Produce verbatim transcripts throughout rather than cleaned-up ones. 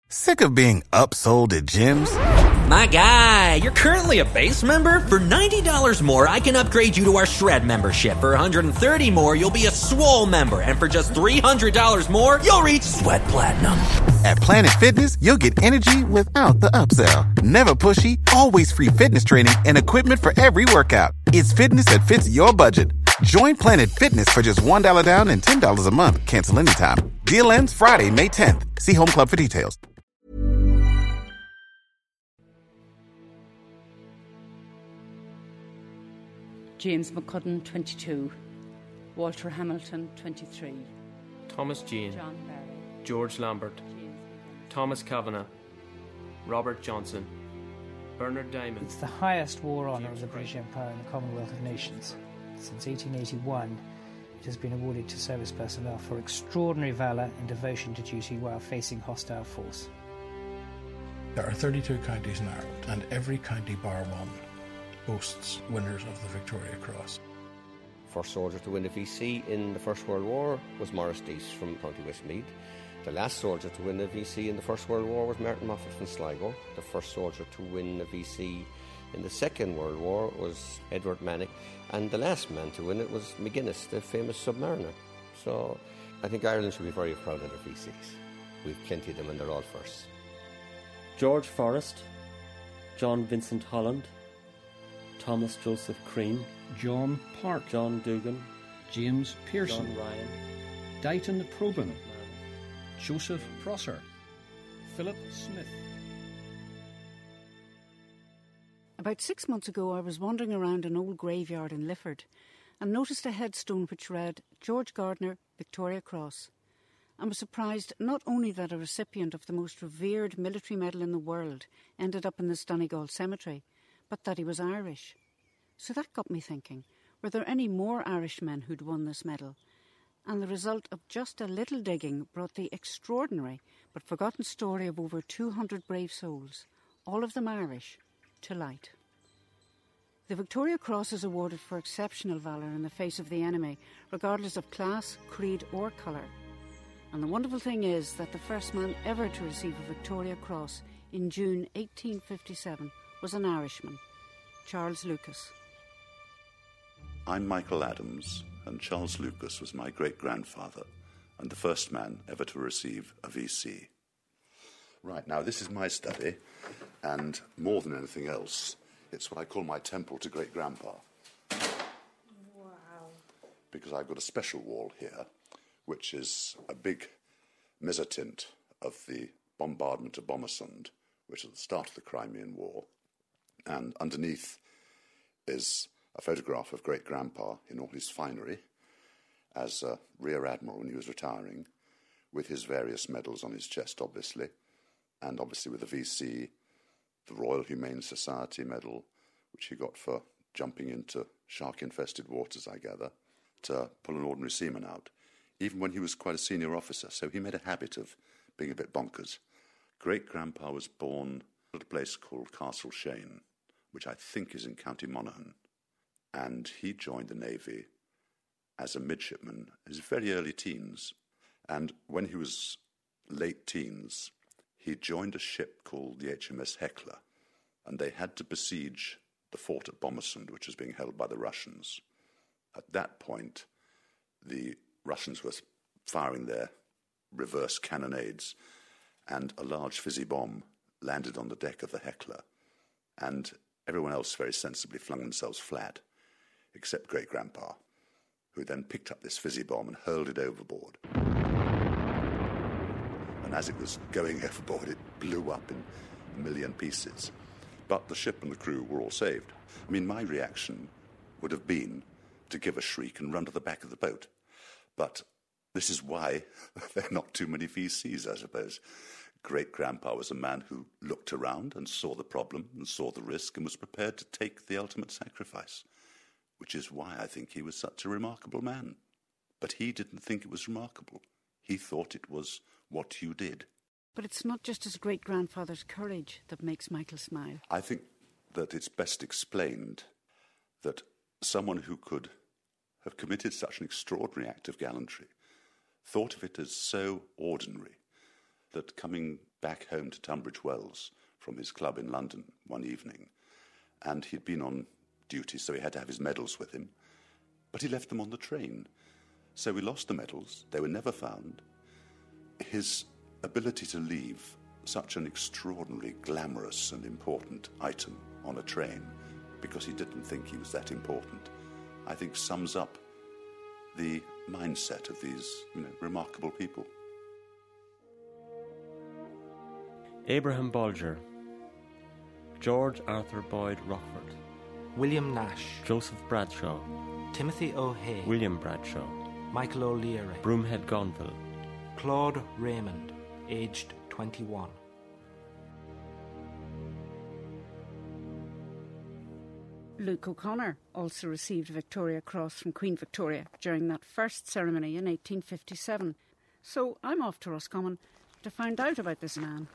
Sick of being upsold at gyms? My guy, you're currently a base member? For ninety dollars more, I can upgrade you to our Shred membership. For one hundred thirty dollars more, you'll be a Swole member. And for just three hundred dollars more, you'll reach Sweat Platinum. At Planet Fitness, you'll get energy without the upsell. Never pushy, always free fitness training and equipment for every workout. It's fitness that fits your budget. Join Planet Fitness for just one dollar down and ten dollars a month. Cancel anytime. Deal ends Friday, May tenth. See Home Club for details. James McCudden, twenty-two. Walter Hamilton, twenty-three. Thomas Jean. John Barry. George Lambert. James Thomas Kavanagh. Robert Johnson. Bernard Diamond. It's the highest war honour of the British Empire in the Commonwealth of Nations. Since eighteen eighty-one, it has been awarded to service personnel for extraordinary valour and devotion to duty while facing hostile force. There are thirty-two counties in Ireland, and every county bar one boasts winners of the Victoria Cross. First soldier to win a V C in the First World War was Maurice Dease from County Westmeath. The last soldier to win a V C in the First World War was Martin Moffat from Sligo. The first soldier to win a V C in the Second World War was Edward Manning. And the last man to win it was McGuinness, the famous submariner. So I think Ireland should be very proud of their V Cs. We've plenty of them and they're all firsts. George Forrest, John Vincent Holland, Thomas Joseph Crean, John Park, John Dugan, James Pearson, John Ryan, Dighton Probin, Joseph Prosser, Philip Smith. About six months ago, I was wandering around an old graveyard in Lifford and noticed a headstone which read George Gardner, Victoria Cross. I was surprised not only that a recipient of the most revered military medal in the world ended up in this Donegal cemetery, but that he was Irish. So that got me thinking, were there any more Irishmen who'd won this medal? And the result of just a little digging brought the extraordinary but forgotten story of over two hundred brave souls, all of them Irish, to light. The Victoria Cross is awarded for exceptional valour in the face of the enemy, regardless of class, creed or colour. And the wonderful thing is that the first man ever to receive a Victoria Cross in June eighteen fifty-seven was an Irishman, Charles Lucas. I'm Michael Adams, and Charles Lucas was my great-grandfather and the first man ever to receive a V C. Right, now this is my study, and more than anything else, it's what I call my temple to great-grandpa. Wow. Because I've got a special wall here, which is a big mezzotint of the bombardment of Bomersund, which is the start of the Crimean War. And underneath is a photograph of great-grandpa in all his finery as a Rear Admiral when he was retiring, with his various medals on his chest, obviously, and obviously with the V C, the Royal Humane Society medal, which he got for jumping into shark-infested waters, I gather, to pull an ordinary seaman out, even when he was quite a senior officer, so he made a habit of being a bit bonkers. Great-grandpa was born at a place called Castle Shane, which I think is in County Monaghan, and he joined the Navy as a midshipman in his very early teens. And when he was late teens, he joined a ship called the H M S Hecla, and they had to besiege the fort at Bomersund, which was being held by the Russians. At that point, the Russians were firing their reverse cannonades, and a large fizzy bomb landed on the deck of the Hecla, and everyone else very sensibly flung themselves flat, except great-grandpa, who then picked up this fizzy bomb and hurled it overboard. And as it was going overboard, it blew up in a million pieces. But the ship and the crew were all saved. I mean, my reaction would have been to give a shriek and run to the back of the boat. But this is why there are not too many V Cs, I suppose. Great-grandpa was a man who looked around and saw the problem and saw the risk and was prepared to take the ultimate sacrifice, which is why I think he was such a remarkable man. But he didn't think it was remarkable. He thought it was what you did. But it's not just his great-grandfather's courage that makes Michael smile. I think that it's best explained that someone who could have committed such an extraordinary act of gallantry thought of it as so ordinary that coming back home to Tunbridge Wells from his club in London one evening, and he'd been on duty, so he had to have his medals with him, but he left them on the train. So we lost the medals. They were never found. His ability to leave such an extraordinarily glamorous and important item on a train because he didn't think he was that important, I think sums up the mindset of these, you know, remarkable people. Abraham Bolger, George Arthur Boyd Rockford, William Nash, Joseph Bradshaw, Timothy O'Hay, William Bradshaw, Michael O'Leary, Broomhead Gonville, Claude Raymond, aged twenty-one. Luke O'Connor also received a Victoria Cross from Queen Victoria during that first ceremony in eighteen fifty-seven. So I'm off to Roscommon to find out about this man.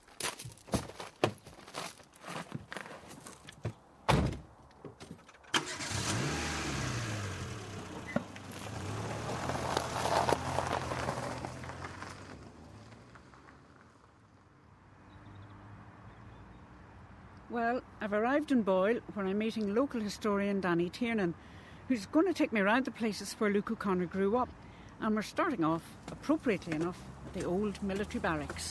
Well, I've arrived in Boyle, where I'm meeting local historian Danny Tiernan, who's going to take me around the places where Luke O'Connor grew up. And we're starting off, appropriately enough, at the old military barracks.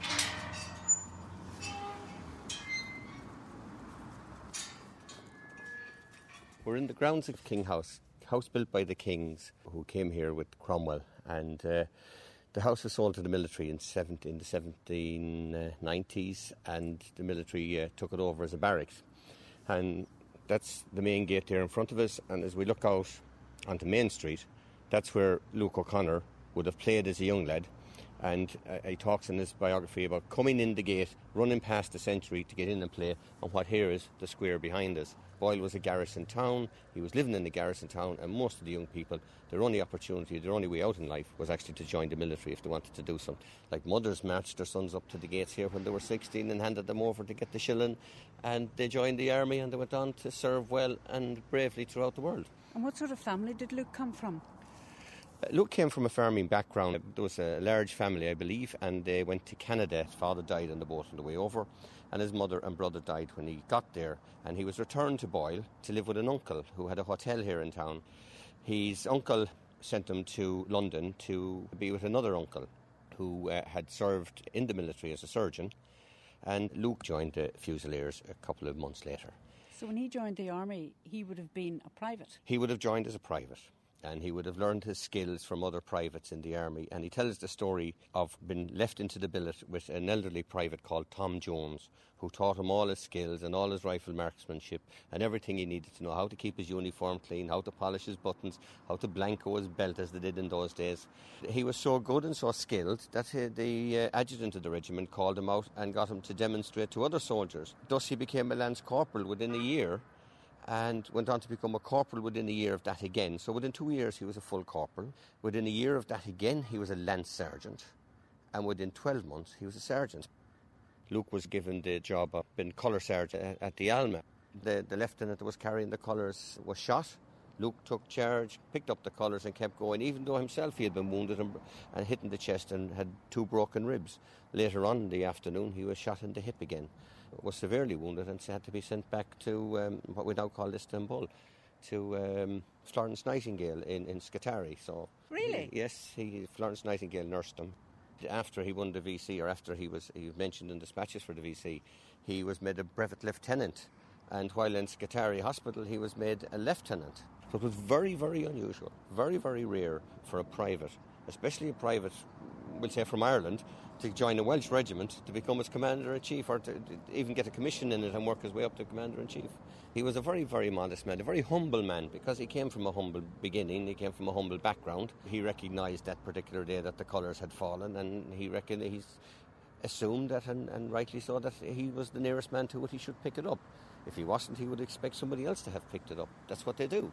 We're in the grounds of King House, house built by the kings who came here with Cromwell, and uh, the house was sold to the military in, seventeen, in the seventeen nineties, and the military uh, took it over as a barracks. And that's the main gate there in front of us, and as we look out onto Main Street, that's where Luke O'Connor would have played as a young lad. And uh, he talks in his biography about coming in the gate, running past the sentry to get in and play, and what here is the square behind us. Boyle was a garrison town, he was living in the garrison town, and most of the young people, their only opportunity, their only way out in life was actually to join the military if they wanted to do something. Like mothers marched their sons up to the gates here when they were sixteen and handed them over to get the shilling, and they joined the army and they went on to serve well and bravely throughout the world. And what sort of family did Luke come from? Uh, Luke came from a farming background. There was a large family, I believe, and they went to Canada. His father died on the boat on the way over, and his mother and brother died when he got there. And he was returned to Boyle to live with an uncle who had a hotel here in town. His uncle sent him to London to be with another uncle who uh, had served in the military as a surgeon, and Luke joined the Fusiliers a couple of months later. So when he joined the army, he would have been a private? He would have joined as a private, and he would have learned his skills from other privates in the army. And he tells the story of being left into the billet with an elderly private called Tom Jones, who taught him all his skills and all his rifle marksmanship and everything he needed to know, how to keep his uniform clean, how to polish his buttons, how to blanco his belt as they did in those days. He was so good and so skilled that the uh, adjutant of the regiment called him out and got him to demonstrate to other soldiers. Thus he became a lance corporal within a year, and went on to become a corporal within a year of that again. So within two years he was a full corporal. Within a year of that again he was a lance sergeant. And within twelve months he was a sergeant. Luke was given the job of being colour sergeant at the Alma. The, the lieutenant that was carrying the colours was shot. Luke took charge, picked up the colours and kept going, even though himself he had been wounded and, and hit in the chest and had two broken ribs. Later on in the afternoon he was shot in the hip again, was severely wounded and had to be sent back to um, what we now call Istanbul, to um, Florence Nightingale in, in Scutari. So, really? Yes, he, Florence Nightingale nursed him. After he won the V C, or after he was he was mentioned in dispatches for the V C, he was made a brevet lieutenant, and while in Scutari Hospital he was made a lieutenant. So it was very, very unusual, very, very rare for a private, especially a private, we'll say from Ireland, to join a Welsh regiment to become its commander-in-chief, or to even get a commission in it and work his way up to commander-in-chief. He was a very, very modest man, a very humble man, because he came from a humble beginning, he came from a humble background. He recognised that particular day that the colours had fallen, and he reckoned, he's assumed that, and, and rightly so, that he was the nearest man to it, he should pick it up. If he wasn't, he would expect somebody else to have picked it up. That's what they do.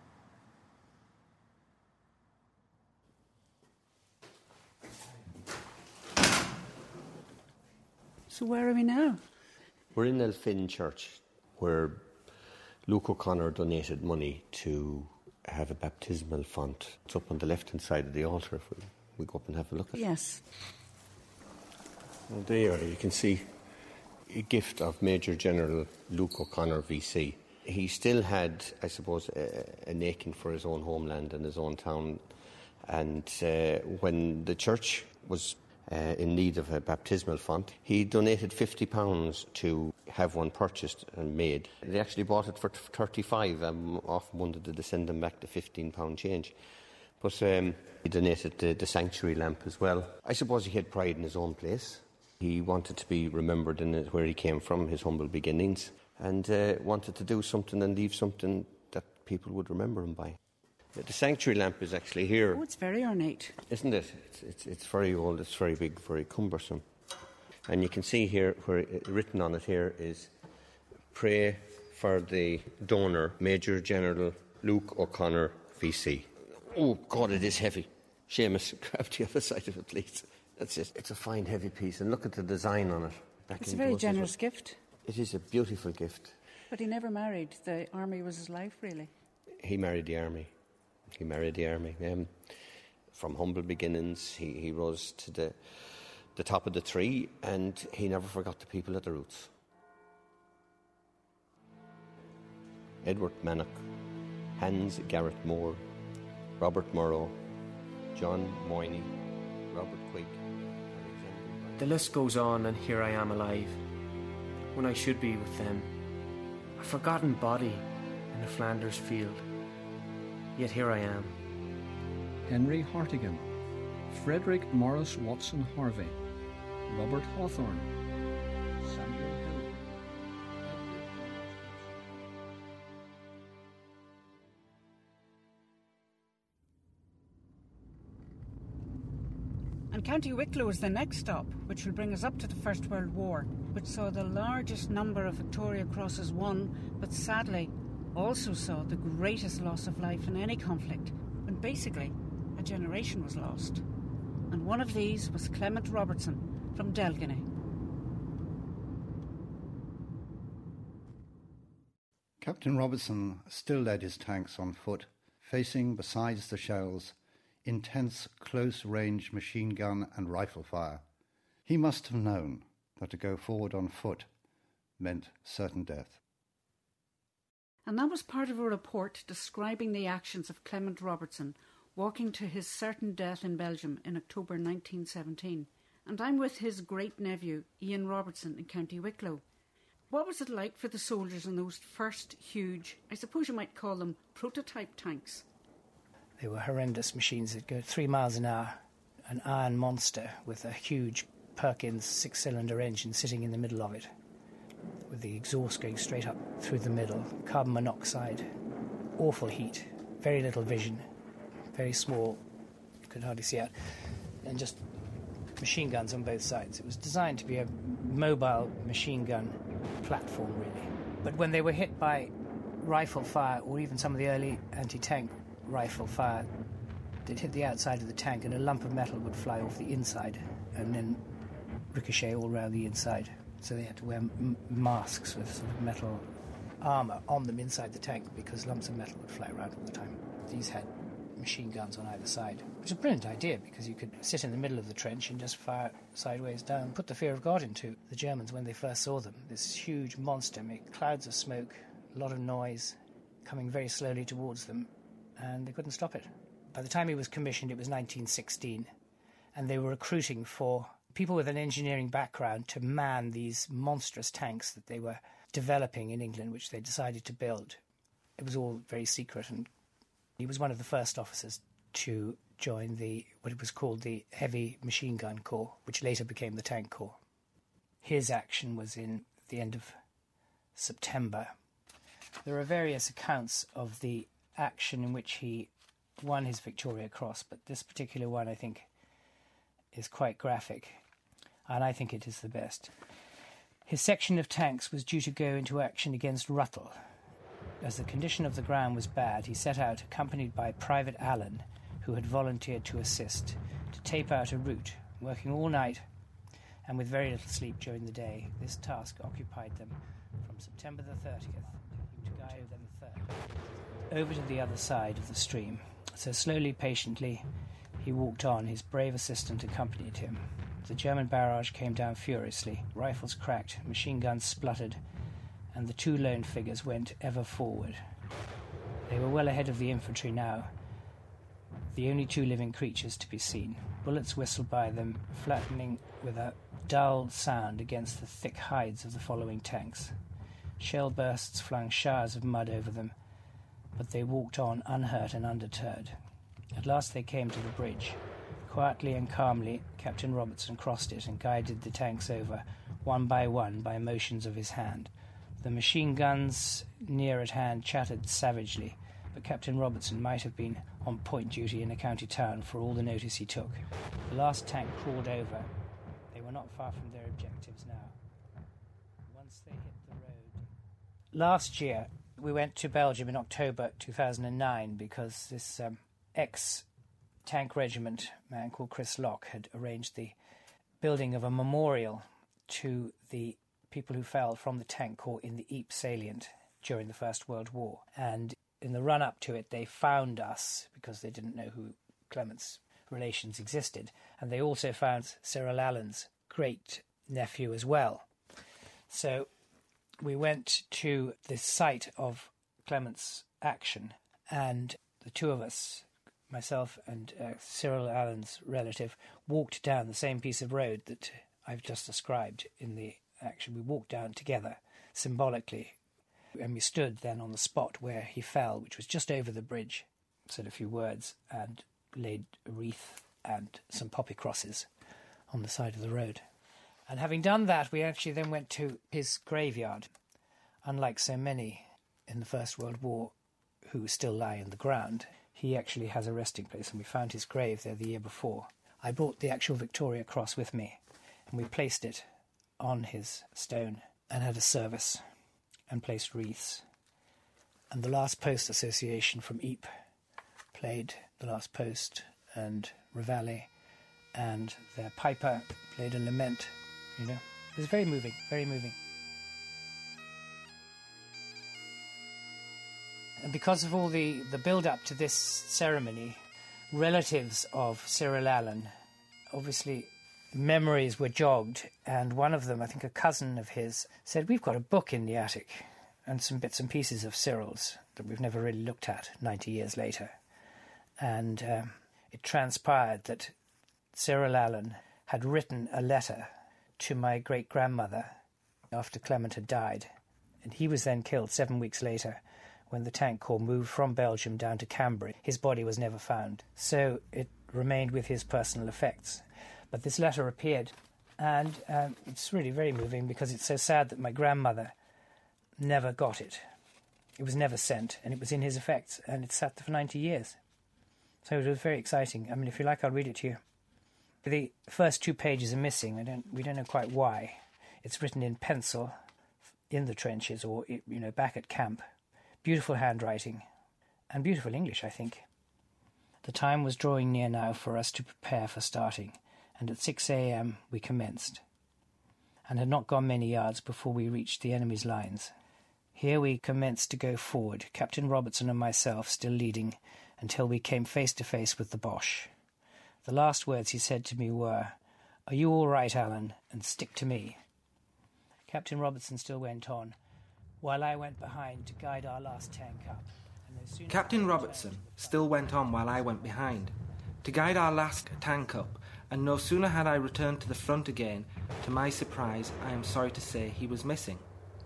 So where are we now? We're in Elphin Church, where Luke O'Connor donated money to have a baptismal font. It's up on the left-hand side of the altar if we, we go up and have a look at it. Yes. Well, there you can see a gift of Major General Luke O'Connor V C. He still had, I suppose, a, an aching for his own homeland and his own town. And uh, when the church was uh, in need of a baptismal font, he donated fifty pounds to have one purchased and made. They actually bought it for thirty-five. I'm often wanted to send them back the fifteen pound change. But um, he donated the, the sanctuary lamp as well. I suppose he had pride in his own place. He wanted to be remembered in where he came from, his humble beginnings, and uh, wanted to do something and leave something that people would remember him by. The sanctuary lamp is actually here. Oh, it's very ornate. Isn't it? It's, it's, it's very old, it's very big, very cumbersome. And you can see here, where it, written on it here is, pray for the donor, Major General Luke O'Connor V C. Oh, God, it is heavy. Seamus, grab the other side of it, please. That's it. It's a fine, heavy piece. And look at the design on it. Back It's a very generous well. gift. It is a beautiful gift. But he never married. The army was his life, really. He married the army. He married the army. Um, from humble beginnings, he, he rose to the, the top of the tree, and he never forgot the people at the roots. Edward Mannock, Hans Garrett Moore, Robert Murrow, John Moyney, Robert Quigg. The list goes on, and here I am alive, when I should be with them. A forgotten body in a Flanders field. Yet here I am. Henry Hartigan, Frederick Morris Watson Harvey, Robert Hawthorne, Samuel Hill. And County Wicklow is the next stop, which will bring us up to the First World War, which saw the largest number of Victoria Crosses won, but sadly also saw the greatest loss of life in any conflict, when basically a generation was lost. And one of these was Clement Robertson from Delgany. Captain Robertson still led his tanks on foot, facing, besides the shells, intense close-range machine gun and rifle fire. He must have known that to go forward on foot meant certain death. And that was part of a report describing the actions of Clement Robertson walking to his certain death in Belgium in October nineteen seventeen. And I'm with his great-nephew, Ian Robertson, in County Wicklow. What was it like for the soldiers in those first huge, I suppose you might call them prototype tanks? They were horrendous machines that go three miles an hour, an iron monster with a huge Perkins six-cylinder engine sitting in the middle of it, with the exhaust going straight up through the middle, carbon monoxide, awful heat, very little vision, very small, you could hardly see out, and just machine guns on both sides. It was designed to be a mobile machine gun platform, really. But when they were hit by rifle fire, or even some of the early anti-tank rifle fire, they'd hit the outside of the tank and a lump of metal would fly off the inside and then ricochet all around the inside. So they had to wear m- masks with sort of metal armour on them inside the tank because lumps of metal would fly around all the time. These had machine guns on either side. It was a brilliant idea because you could sit in the middle of the trench and just fire sideways down, put the fear of God into the Germans when they first saw them. This huge monster made clouds of smoke, a lot of noise, coming very slowly towards them, and they couldn't stop it. By the time he was commissioned, it was nineteen sixteen, and they were recruiting for people with an engineering background to man these monstrous tanks that they were developing in England, which they decided to build. It was all very secret, and he was one of the first officers to join the what was called the Heavy Machine Gun Corps, which later became the Tank Corps. His action was in the end of September. There are various accounts of the action in which he won his Victoria Cross, but this particular one, I think, is quite graphic, and I think it is the best. His section of tanks was due to go into action against Ruttle. As the condition of the ground was bad, he set out, accompanied by Private Allen, who had volunteered to assist, to tape out a route, working all night and with very little sleep during the day. This task occupied them from September the thirtieth to October the third, over to the other side of the stream. So slowly, patiently, he walked on. His brave assistant accompanied him. The German barrage came down furiously. Rifles cracked, machine guns spluttered, and the two lone figures went ever forward. They were well ahead of the infantry now, the only two living creatures to be seen. Bullets whistled by them, flattening with a dull sound against the thick hides of the following tanks. Shell bursts flung showers of mud over them, but they walked on unhurt and undeterred. At last they came to the bridge. Quietly and calmly, Captain Robertson crossed it and guided the tanks over, one by one, by motions of his hand. The machine guns near at hand chattered savagely, but Captain Robertson might have been on point duty in a county town for all the notice he took. The last tank crawled over. They were not far from their objectives now. Once they hit the road... Last year, we went to Belgium in October two thousand nine because this um, ex-tank regiment man called Chris Locke had arranged the building of a memorial to the people who fell from the tank corps in the Ypres salient during the First World War. And in the run-up to it, they found us because they didn't know who Clement's relations existed. And they also found Cyril Allen's great-nephew as well. So we went to the site of Clement's action, and the two of us, myself and uh, Cyril Allen's relative, walked down the same piece of road that I've just described in the action. We walked down together, symbolically, and we stood then on the spot where he fell, which was just over the bridge, said a few words, and laid a wreath and some poppy crosses on the side of the road. And having done that, we actually then went to his graveyard. Unlike so many in the First World War who still lie in the ground, he actually has a resting place, and we found his grave there the year before. I brought the actual Victoria Cross with me, and we placed it on his stone and had a service and placed wreaths. And the Last Post Association from Ypres played The Last Post, and Reveille, and their piper played a lament, you know. It was very moving, very moving. And because of all the, the build-up to this ceremony, relatives of Cyril Allen, obviously memories were jogged, and one of them, I think a cousin of his, said, "We've got a book in the attic and some bits and pieces of Cyril's that we've never really looked at ninety years later." And um, it transpired that Cyril Allen had written a letter to my great-grandmother after Clement had died, and he was then killed seven weeks later when the tank corps moved from Belgium down to Cambrai. His body was never found, so it remained with his personal effects. But this letter appeared, and um, it's really very moving because it's so sad that my grandmother never got it. It was never sent, and it was in his effects, and it sat there for ninety years. So it was very exciting. I mean, if you like, I'll read it to you. The first two pages are missing. I don't, we don't know quite why. It's written in pencil in the trenches, or, you know, back at camp. Beautiful handwriting, and beautiful English, I think. The time was drawing near now for us to prepare for starting, and at six a.m. we commenced, and had not gone many yards before we reached the enemy's lines. Here we commenced to go forward, Captain Robertson and myself still leading, until we came face to face with the Boche. The last words he said to me were, "Are you all right, Alan, and stick to me?" Captain Robertson still went on, while I went behind to guide our last tank up. Captain Robertson still went on while I went behind to guide our last tank up, and no sooner had I returned to the front again, to my surprise, I am sorry to say, he was missing.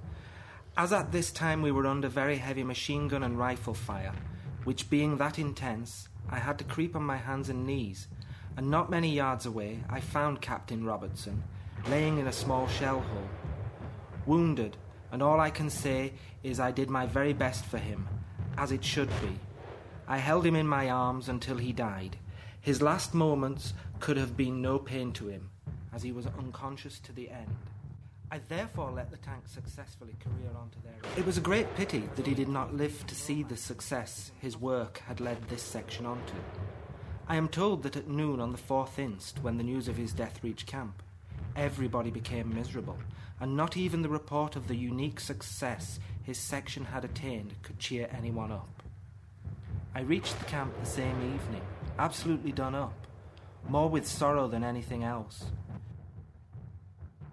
As at this time we were under very heavy machine gun and rifle fire, which being that intense, I had to creep on my hands and knees, and not many yards away I found Captain Robertson, laying in a small shell hole, wounded, and all I can say is I did my very best for him, as it should be. I held him in my arms until he died. His last moments could have been no pain to him, as he was unconscious to the end. I therefore let the tank successfully career on to their... It was a great pity that he did not live to see the success his work had led this section on to. I am told that at noon on the fourth inst, when the news of his death reached camp, everybody became miserable, and not even the report of the unique success his section had attained could cheer anyone up. I reached the camp the same evening, absolutely done up, more with sorrow than anything else.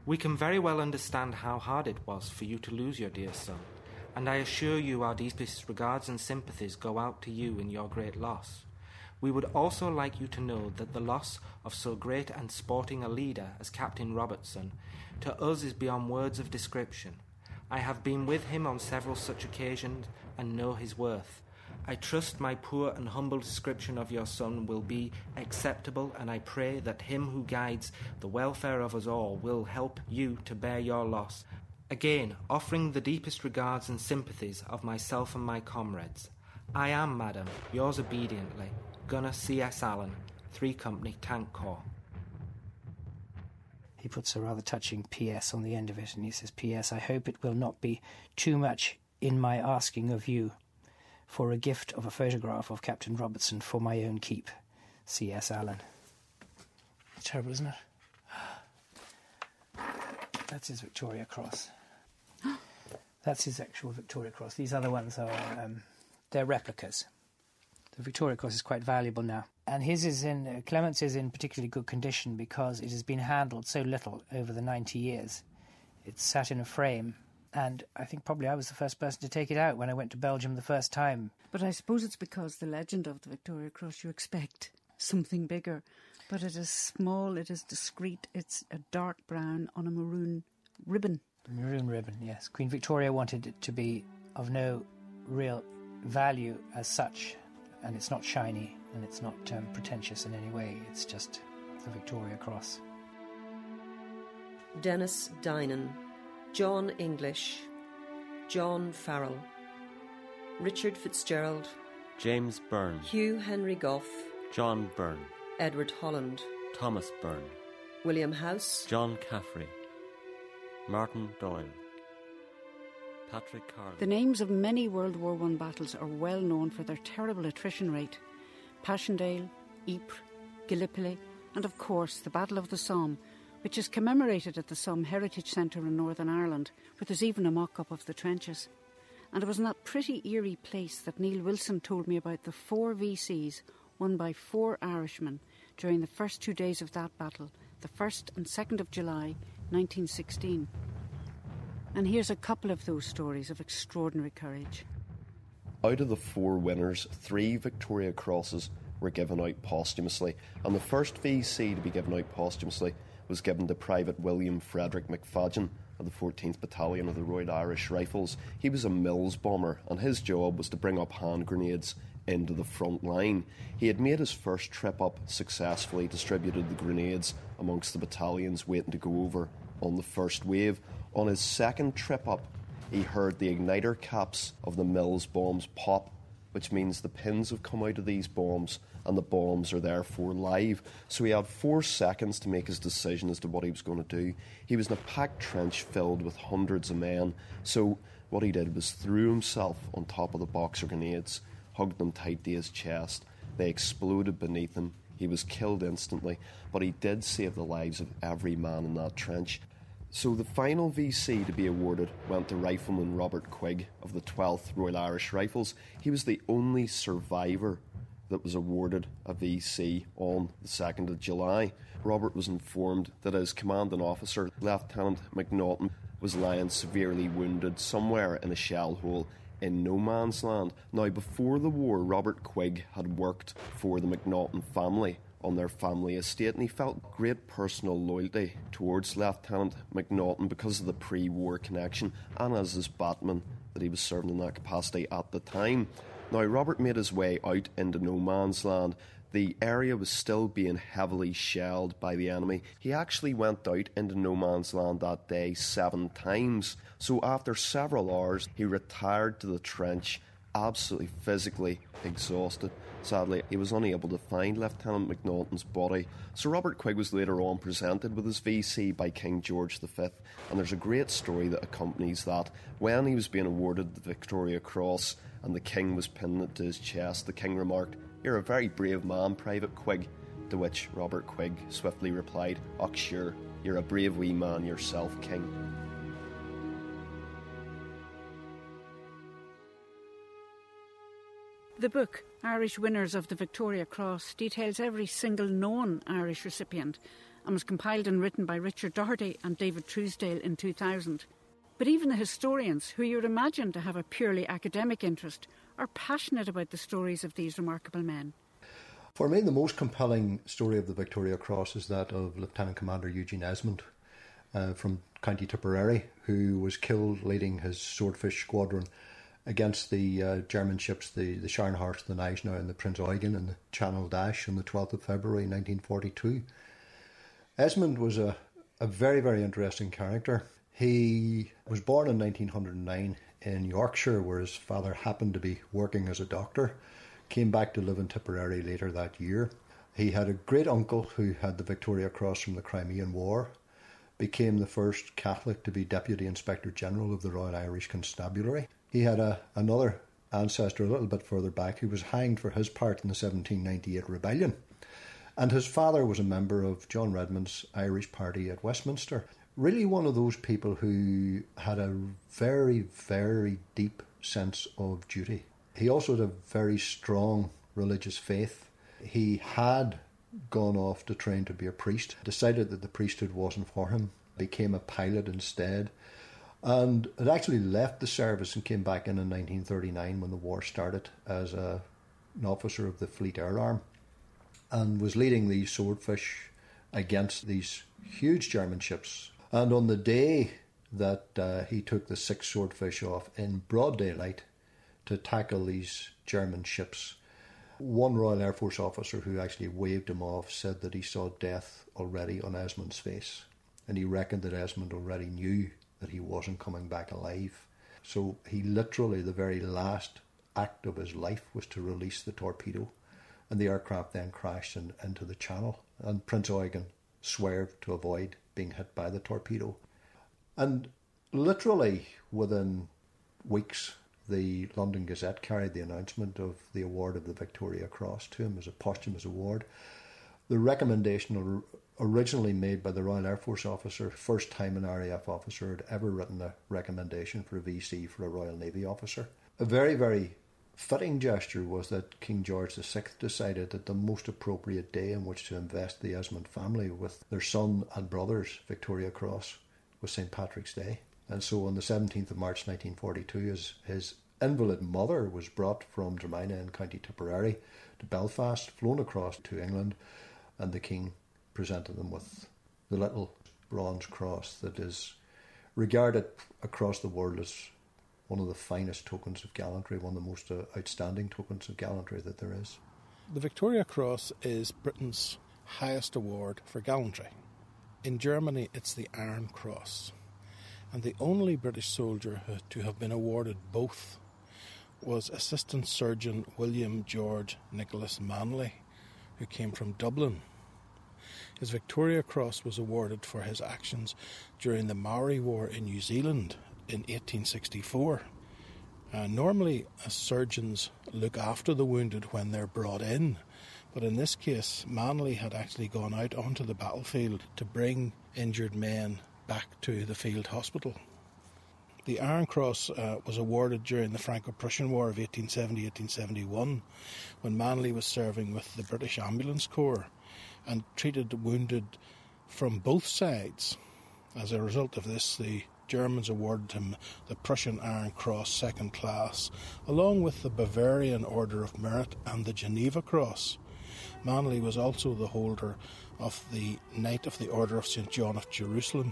We can very well understand how hard it was for you to lose your dear son, and I assure you our deepest regards and sympathies go out to you in your great loss. We would also like you to know that the loss of so great and sporting a leader as Captain Robertson to us is beyond words of description. I have been with him on several such occasions and know his worth. I trust my poor and humble description of your son will be acceptable, and I pray that him who guides the welfare of us all will help you to bear your loss. Again, offering the deepest regards and sympathies of myself and my comrades. I am, madam, yours obediently, Gunner C S Allen, three Company Tank Corps. He puts a rather touching P S on the end of it, and he says, P S I hope it will not be too much in my asking of you for a gift of a photograph of Captain Robertson for my own keep. C S Allen. Terrible, isn't it? That's his Victoria Cross. That's his actual Victoria Cross. These other ones are, um, they're replicas. The Victoria Cross is quite valuable now. And his is in, uh, Clement's is in particularly good condition because it has been handled so little over the ninety years. It's sat in a frame, and I think probably I was the first person to take it out when I went to Belgium the first time. But I suppose it's because the legend of the Victoria Cross, you expect something bigger. But it is small, it is discreet, it's a dark brown on a maroon ribbon. Maroon ribbon, yes. Queen Victoria wanted it to be of no real value as such, and it's not shiny, and it's not um, pretentious in any way. It's just the Victoria Cross. Dennis Dinan, John English, John Farrell, Richard Fitzgerald, James Byrne, Hugh Henry Goff, John Byrne, Edward Holland, Thomas Byrne, William House, John Caffrey, Martin Doyle, Patrick Carlin. The names of many World War One battles are well known for their terrible attrition rate. Passchendaele, Ypres, Gallipoli, and of course the Battle of the Somme, which is commemorated at the Somme Heritage Centre in Northern Ireland, where there's even a mock-up of the trenches. And it was in that pretty eerie place that Neil Wilson told me about the four V Cs won by four Irishmen during the first two days of that battle, the first and second of July, nineteen sixteen. And here's a couple of those stories of extraordinary courage. Out of the four winners, three Victoria Crosses were given out posthumously, and the first V C to be given out posthumously was given to Private William Frederick McFadgen of the fourteenth Battalion of the Royal Irish Rifles. He was a Mills bomber, and his job was to bring up hand grenades into the front line. He had made his first trip up successfully, distributed the grenades amongst the battalions waiting to go over on the first wave. On his second trip up, he heard the igniter caps of the Mills bombs pop, which means the pins have come out of these bombs and the bombs are therefore live. So he had four seconds to make his decision as to what he was going to do. He was in a packed trench filled with hundreds of men, so what he did was threw himself on top of the boxer grenades, hugged them tight to his chest. They exploded beneath him. He was killed instantly, but he did save the lives of every man in that trench. So the final V C to be awarded went to Rifleman Robert Quigg of the twelfth Royal Irish Rifles. He was the only survivor that was awarded a V C on the second of July. Robert was informed that his commanding officer, Lieutenant McNaughton, was lying severely wounded somewhere in a shell hole in no man's land. Now, before the war, Robert Quigg had worked for the McNaughton family on their family estate, and he felt great personal loyalty towards Lieutenant McNaughton because of the pre-war connection and as his batman that he was serving in that capacity at the time. Now, Robert made his way out into no man's land. The area was still being heavily shelled by the enemy. He actually went out into no man's land that day seven times. So after several hours, he retired to the trench, absolutely physically exhausted. Sadly, he was unable to find Lieutenant McNaughton's body. So Robert Quigg was later on presented with his V C by King George the Fifth, and there's a great story that accompanies that. When he was being awarded the Victoria Cross and the King was pinning it to his chest, the King remarked, "You're a very brave man, Private Quigg," to which Robert Quigg swiftly replied, "Och sure, you're a brave wee man yourself, King." The book, Irish Winners of the Victoria Cross, details every single known Irish recipient and was compiled and written by Richard Doherty and David Truesdale in two thousand. But even the historians, who you would imagine to have a purely academic interest, are passionate about the stories of these remarkable men. For me, the most compelling story of the Victoria Cross is that of Lieutenant Commander Eugene Esmond uh, from County Tipperary, who was killed leading his swordfish squadron against the uh, German ships, the, the Scharnhorst, the Gneisenau and the Prinz Eugen in the Channel Dash on the twelfth of February nineteen forty-two. Esmond was a, a very, very interesting character. He was born in nineteen oh nine in Yorkshire, where his father happened to be working as a doctor. Came back to live in Tipperary later that year. He had a great uncle who had the Victoria Cross from the Crimean War, became the first Catholic to be Deputy Inspector General of the Royal Irish Constabulary. He had a, another ancestor a little bit further back who was hanged for his part in the seventeen ninety-eight rebellion. And his father was a member of John Redmond's Irish Party at Westminster. Really one of those people who had a very, very deep sense of duty. He also had a very strong religious faith. He had gone off to train to be a priest, decided that the priesthood wasn't for him, became a pilot instead, and had actually left the service and came back in in nineteen thirty-nine when the war started as a, an officer of the Fleet Air Arm, and was leading these swordfish against these huge German ships. And on the day that uh, he took the six swordfish off in broad daylight to tackle these German ships, one Royal Air Force officer who actually waved him off said that he saw death already on Esmond's face, and he reckoned that Esmond already knew that he wasn't coming back alive. So he literally, the very last act of his life was to release the torpedo, and the aircraft then crashed in, into the channel, and Prinz Eugen swerved to avoid being hit by the torpedo. And literally within weeks, the London Gazette carried the announcement of the award of the Victoria Cross to him as a posthumous award. The recommendation originally made by the Royal Air Force officer, first time an R A F officer had ever written a recommendation for a V C for a Royal Navy officer. A very, very fitting gesture was that King George the Sixth decided that the most appropriate day in which to invest the Esmond family with their son and brother's Victoria Cross was Saint Patrick's Day. And so on the seventeenth of March nineteen forty-two, his, his invalid mother was brought from Dromina in County Tipperary to Belfast, flown across to England, and the King presented them with the little bronze cross that is regarded across the world as one of the finest tokens of gallantry, one of the most uh, outstanding tokens of gallantry that there is. The Victoria Cross is Britain's highest award for gallantry. In Germany, it's the Iron Cross. And the only British soldier to have been awarded both was Assistant Surgeon William George Nicholas Manley, who came from Dublin. His Victoria Cross was awarded for his actions during the Maori War in New Zealand in eighteen sixty-four. Uh, normally, uh, surgeons look after the wounded when they're brought in, but in this case, Manley had actually gone out onto the battlefield to bring injured men back to the field hospital. The Iron Cross uh, was awarded during the Franco-Prussian War of eighteen seventy to eighteen seventy-one, when Manley was serving with the British Ambulance Corps and treated wounded from both sides. As a result of this, the Germans awarded him the Prussian Iron Cross Second Class, along with the Bavarian Order of Merit and the Geneva Cross. Manley was also the holder of the Knight of the Order of Saint John of Jerusalem.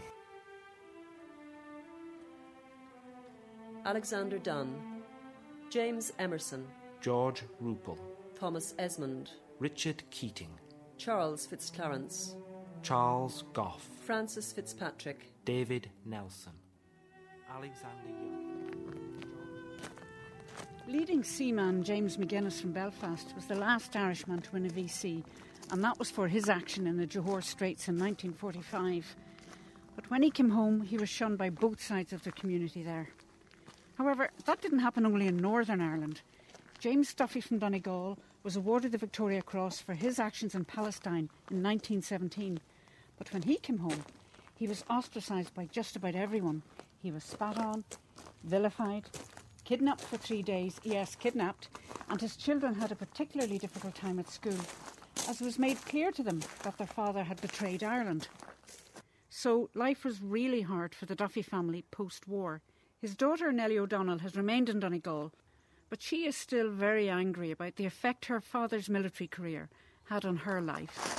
Alexander Dunn, James Emerson, George Rupel, Thomas Esmond, Richard Keating, Charles Fitzclarence, Charles Gough, Francis Fitzpatrick, David Nelson, Alexander Young. Leading seaman James McGuinness from Belfast was the last Irishman to win a V C, and that was for his action in the Johor Straits in nineteen forty-five. But when he came home, he was shunned by both sides of the community there. However, that didn't happen only in Northern Ireland. James Duffy from Donegal was awarded the Victoria Cross for his actions in Palestine in nineteen seventeen. But when he came home, he was ostracised by just about everyone. He was spat on, vilified, kidnapped for three days, yes, kidnapped, and his children had a particularly difficult time at school. as it was made clear to them that their father had betrayed Ireland. So life was really hard for the Duffy family post-war. His daughter Nellie O'Donnell has remained in Donegal, but she is still very angry about the effect her father's military career had on her life.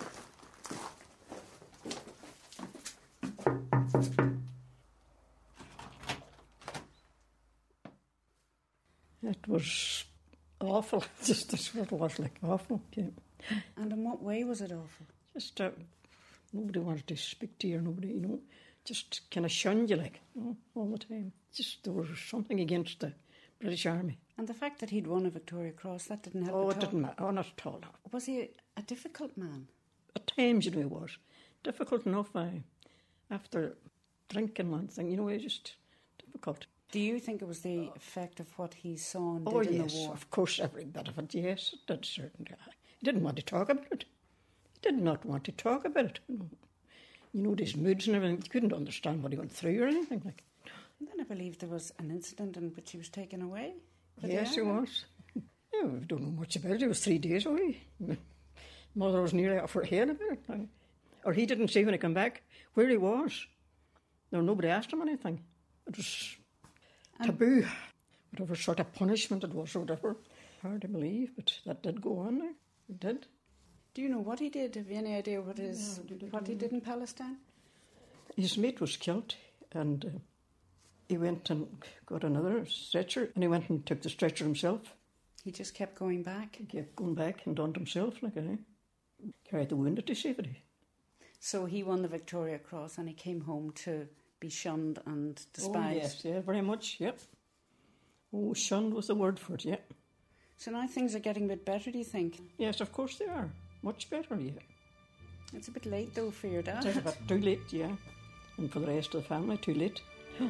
It was awful. Just that's what it was, like, awful. Yeah. And in what way was it awful? Just uh, nobody wanted to speak to you. Nobody, you know, just kind of shunned you, like, you know, all the time. Just there was something against the British Army. And the fact that he'd won a Victoria Cross, that didn't help. Oh, at it all. didn't matter. Oh, not at all. Was he a, a difficult man? At times, you know, he was difficult enough. I, after drinking one thing, you know, he was just difficult. Do you think it was the effect of what he saw and Oh, did in yes, the war? of course, every bit of it, yes, it did, certainly. He didn't want to talk about it. He did not want to talk about it. You know, you know these moods and everything, you couldn't understand what he went through or anything like. And then I believe there was an incident in which he was taken away. Yes, he was. Yeah, we don't know much about it. It was three days away. Mother was nearly off her head about it. Or he didn't say when he came back where he was. No, nobody asked him anything. It was taboo. Whatever sort of punishment it was or whatever. Hard to believe, but that did go on there. It did. Do you know what he did? Have you any idea what his No, what he did in Palestine? His mate was killed, and uh, he went and got another stretcher, and he went and took the stretcher himself. He just kept going back? He kept going back and done it himself, like, eh? Carried the wounded to safety. So he won the Victoria Cross and he came home to be shunned and despised. Oh, yes, yeah, very much, yep. Oh, shunned was the word for it, yep. So now things are getting a bit better, do you think? Yes, of course they are. Much better, yeah. It's a bit late, though, for your dad. It's a bit too late, yeah. And for the rest of the family, too late.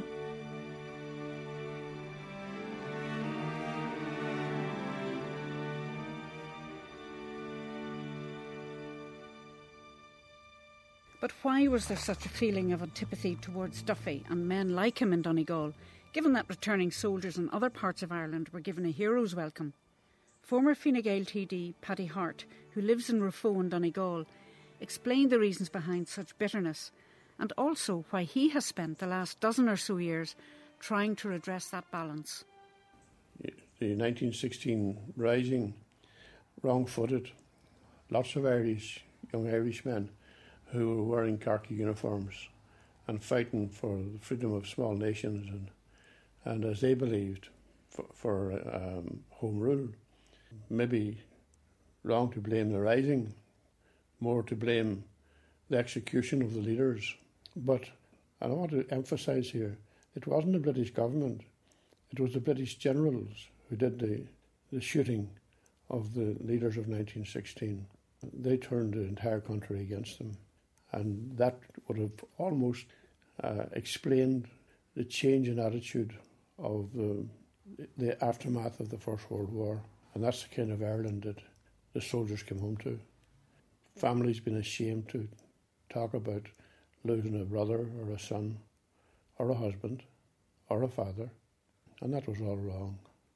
But why was there such a feeling of antipathy towards Duffy and men like him in Donegal, given that returning soldiers in other parts of Ireland were given a hero's welcome? Former Fine Gael T D Paddy Hart, who lives in Rafo in Donegal, explained the reasons behind such bitterness and also why he has spent the last dozen or so years trying to redress that balance. The nineteen sixteen Rising, wrong-footed, lots of Irish, young Irishmen who were wearing khaki uniforms and fighting for the freedom of small nations and, and as they believed, for, for um, home rule. Maybe wrong to blame the Rising, more to blame the execution of the leaders. But I want to emphasise here, it wasn't the British government, it was the British generals who did the, the shooting of the leaders of nineteen sixteen. They turned the entire country against them. And that would have almost uh, explained the change in attitude of the, the aftermath of the First World War. And that's the kind of Ireland that the soldiers came home to. Families been ashamed to talk about losing a brother or a son or a husband or a father. And that was all wrong.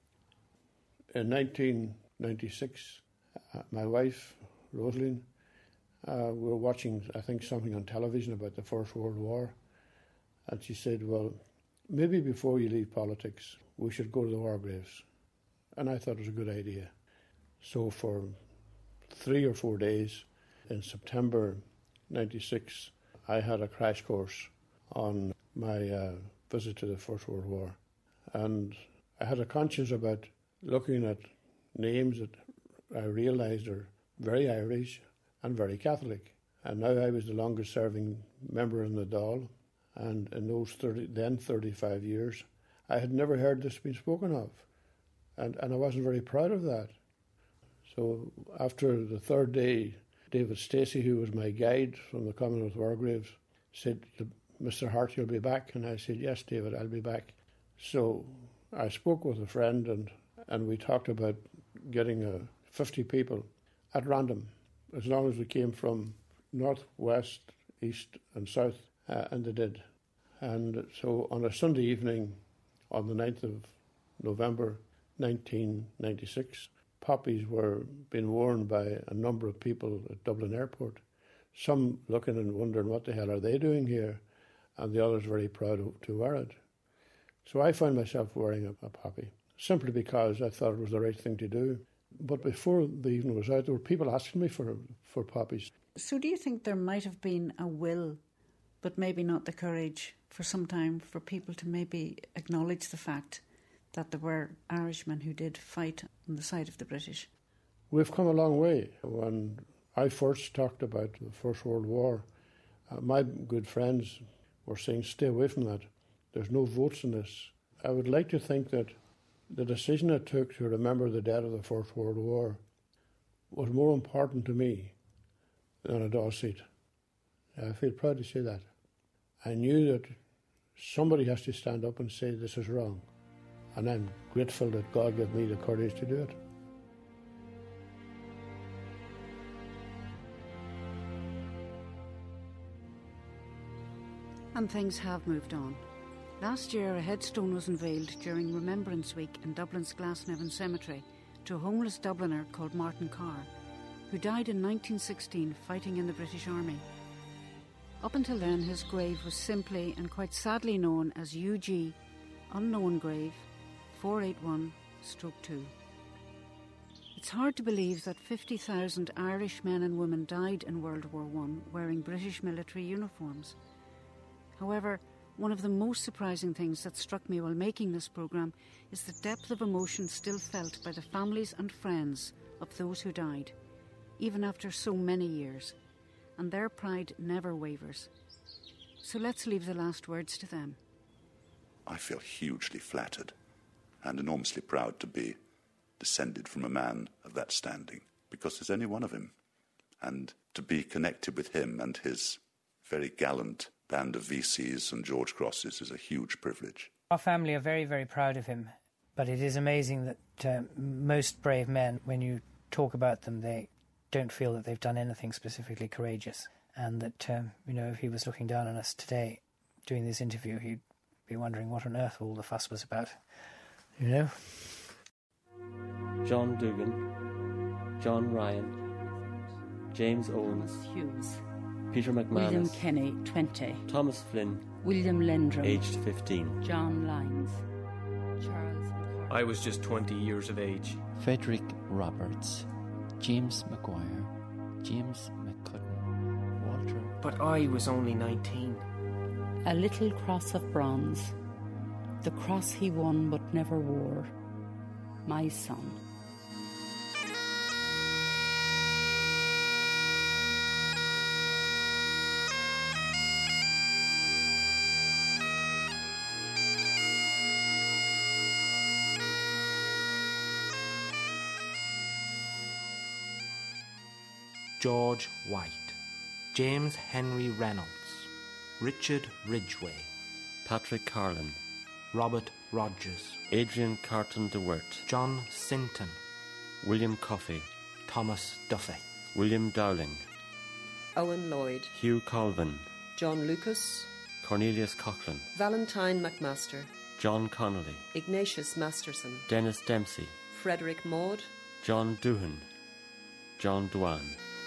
In nineteen ninety-six, uh, my wife, Rosaline, Uh, we were watching, I think, something on television about the First World War, and she said, well, maybe before you leave politics, we should go to the war graves. And I thought it was a good idea. So for three or four days in September ninety-six, I had a crash course on my uh, visit to the First World War. And I had a conscience about looking at names that I realised are very Irish and very Catholic. And now I was the longest serving member in the Dáil, and in those thirty, then thirty-five years, I had never heard this being spoken of. And, and I wasn't very proud of that. So after the third day, David Stacey, who was my guide from the Commonwealth War Graves, said, Mister Hart, you'll be back? And I said, yes, David, I'll be back. So I spoke with a friend, and, and we talked about getting uh, fifty people at random, as long as we came from north, west, east and south, uh, and they did. And so on a Sunday evening, on the ninth of November nineteen ninety-six, poppies were being worn by a number of people at Dublin Airport, some looking and wondering what the hell are they doing here, and the others very proud to wear it. So I found myself wearing a, a poppy, simply because I thought it was the right thing to do. But before the evening was out, there were people asking me for for poppies. So do you think there might have been a will, but maybe not the courage for some time for people to maybe acknowledge the fact that there were Irishmen who did fight on the side of the British? We've come a long way. When I first talked about the First World War, uh, my good friends were saying, stay away from that. There's no votes in this. I would like to think that the decision I took to remember the dead of the First World War was more important to me than a Dáil seat. I feel proud to say that. I knew that somebody has to stand up and say this is wrong. And I'm grateful that God gave me the courage to do it. And things have moved on. Last year, a headstone was unveiled during Remembrance Week in Dublin's Glasnevin Cemetery to a homeless Dubliner called Martin Carr, who died in nineteen sixteen fighting in the British Army. Up until then, his grave was simply and quite sadly known as U G, Unknown Grave, four eighty-one two. It's hard to believe that fifty thousand Irish men and women died in World War One wearing British military uniforms. However, one of the most surprising things that struck me while making this programme is the depth of emotion still felt by the families and friends of those who died, even after so many years, and their pride never wavers. So let's leave the last words to them. I feel hugely flattered and enormously proud to be descended from a man of that standing, because there's only one of him, and to be connected with him and his very gallant band of V Cs and George Crosses is a huge privilege. Our family are very, very proud of him, but it is amazing that uh, most brave men, when you talk about them, they don't feel that they've done anything specifically courageous, and that, um, you know, if he was looking down on us today doing this interview, he'd be wondering what on earth all the fuss was about, you know? John Dugan, John Ryan, James Owens, Hughes, Peter McManus, William Kenny, twenty, Thomas Flynn, William Lendrum, aged fifteen, John Lyons, Charles McCarthy. I was just twenty years of age. Frederick Roberts, James Maguire, James McCutton, Walter. But I was only nineteen. A little cross of bronze, the cross he won but never wore, my son. George White, James Henry Reynolds, Richard Ridgway, Patrick Carlin, Robert Rogers, Adrian Carton de Wirt, John Sinton, William Coffey, Thomas Duffy, William Dowling, Owen Lloyd, Hugh Colvin, John Lucas, Cornelius Coughlin, Valentine McMaster, John Connolly, Ignatius Masterson, Dennis Dempsey, Frederick Maud, John Doohan, John Dwan.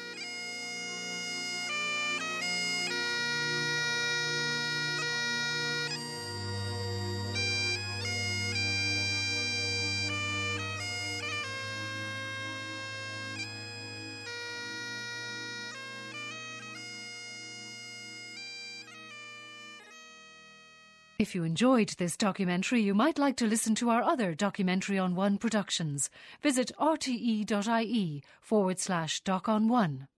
If you enjoyed this documentary, you might like to listen to our other Documentary on One productions. Visit rte.ie forward slash doc on one.